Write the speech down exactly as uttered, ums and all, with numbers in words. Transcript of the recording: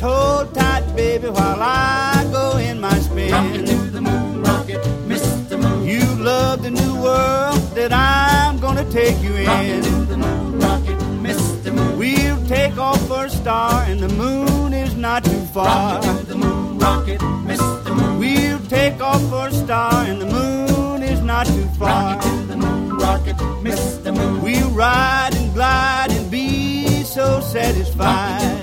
hold tight, baby, while I go in my spin. Rocket to the moon, rocket, Mister Moon. You love the new world that I'm gonna take you in. Rocket to the moon, rocket, Mister Moon. We'll take off for a star, and the moon is not too far. Rocket to the moon, rocket, Mister Moon. We'll take off for a star, and the moon is not too far. Rocket to the moon, rocket, Mister Moon. We'll ride and glide and be so satisfied.